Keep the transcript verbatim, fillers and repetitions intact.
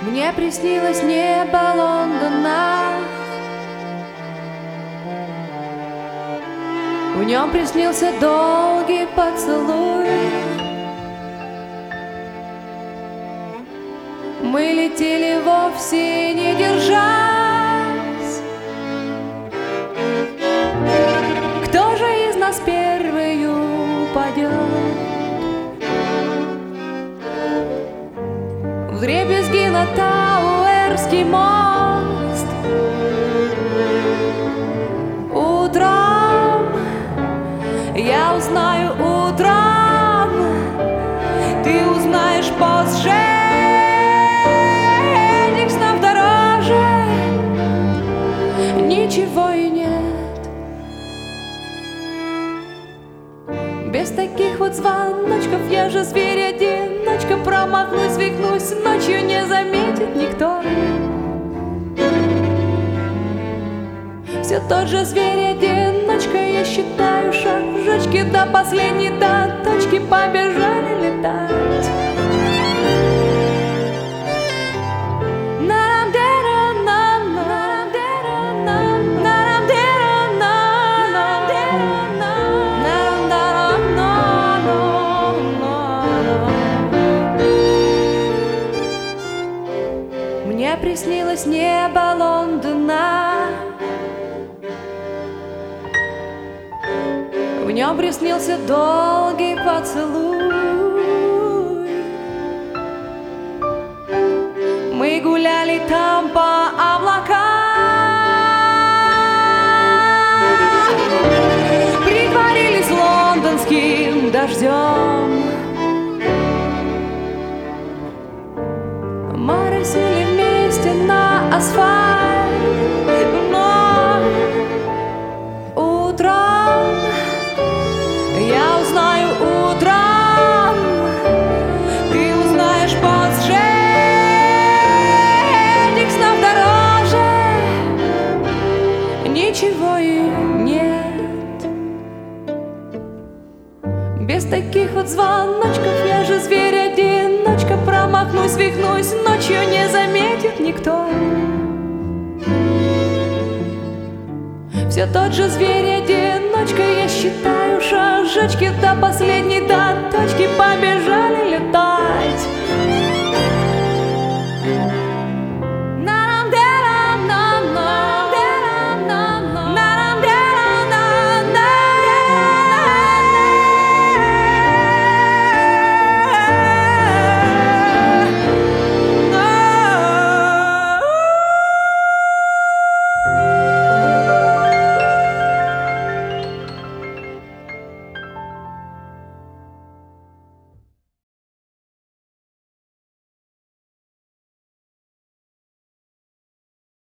Мне приснилось небо Лондона, в нем приснился долгий поцелуй. Мы летели вовсе не держась. Кто же из нас первый упадет? Вдребезги на Тауэрский мост. Утром я узнаю, утром ты узнаешь позже. Этих снов дороже ничего и нет. Без таких вот звоночков я же зверь-одиночка. Промахнусь, свихнусь, ночью не заметит никто. Все тот же зверь-одиночка. Я считаю шажочки до последней, до точки. Побежали летать. Мне приснилось небо Лондона, в нем приснился долгий поцелуй. Мы гуляли там по облакам, притворились лондонским дождем. Моросили вместе на асфальт, но утром я узнаю, утром ты узнаешь позже. Этих снов дороже ничего и нет. Без таких вот звоночков я же зверь-одиночка. Промахнусь, свихнусь, ночью не заметит никто. Все тот же зверь-одиночка. Я считаю шажочки до последней, до точки. Побежали летать.